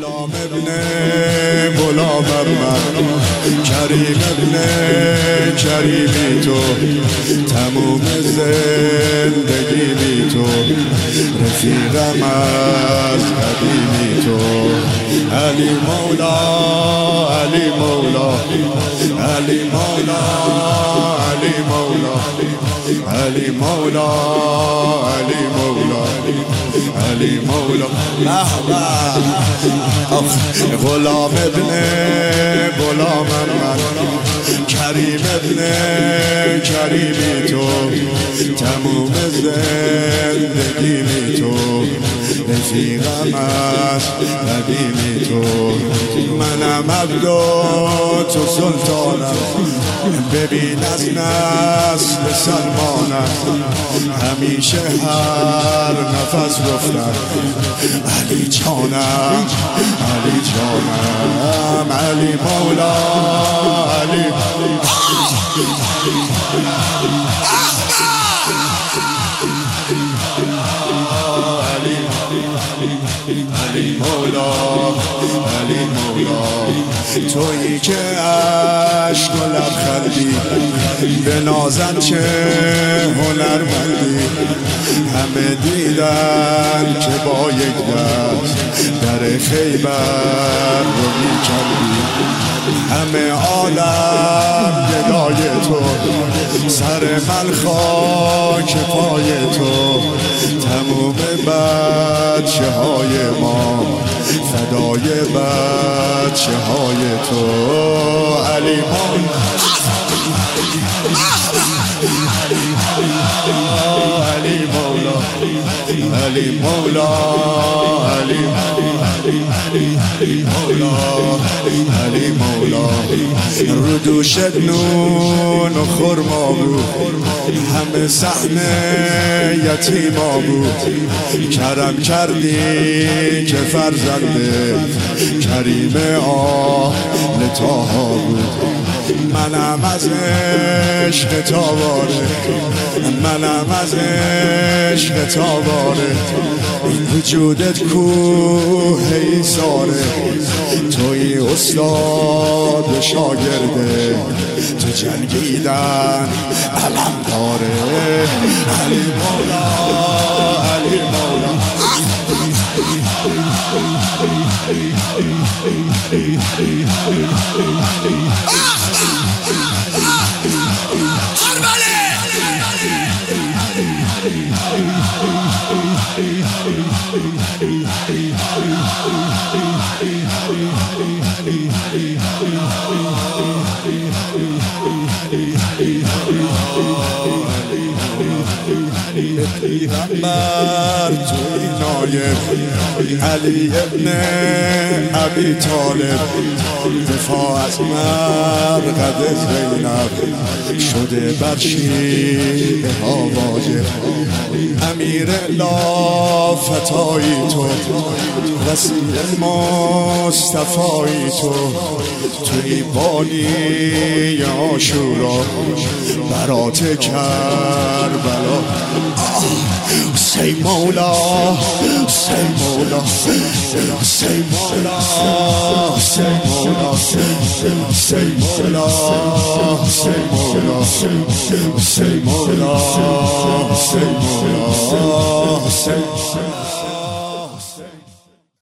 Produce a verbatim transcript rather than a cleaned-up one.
غلام ابن غلام من، کریم ابن کریمی تو، تموم زندگی بی تو، رفیقم از قدیمی تو. علی مولا علی مولا علی مولا علی مولا علی مولا علی مولا علی مولا. غلام ابن غلام من، کریم ابن کریمی تو، تموم زندگی بی تو، رفیقم از قدیمی تو. منم عبد و تو سلطانم، ببین از نسل سلمانم، همیشه هر نفس گفتم علی جانم علی جانم. علی مولا علی علی مولا علی مولا. تویی که عشق و لبخندی، به نازن چه هنرمندی، همه دیدن که با یک دست در خیبر رو می‌کندی. همه عالم گدای تو، سر من خاک پای تو، تموم بچه های ما فدای بچه های تو. علی مولا علی مولا علی مولا علی مولا علی مولا. رو دوشت نون و خرما بود، همه صحنه یتیما بود، کرم کردی که فرزنده کریم آل طاها بود. منم از عشق تاواره، منم از عشق تاواره، وجودت کوه ایثاره، توی استاد شاگرده، تو جنگیدن علم داره. علی مولا علی مولا پیغمبر توی نایب، علی ابن ابی طالب، دفاع از مرقد زینب شده بر شیعه ها واجب. امیر لافتایی تو، وسیع مصطفایی تو، توی بانی عاشورا برات کربلا. سی مولا سی مولا سی مولا سی مولا سی مولا سی مولا سی مولا سی مولا سی مولا.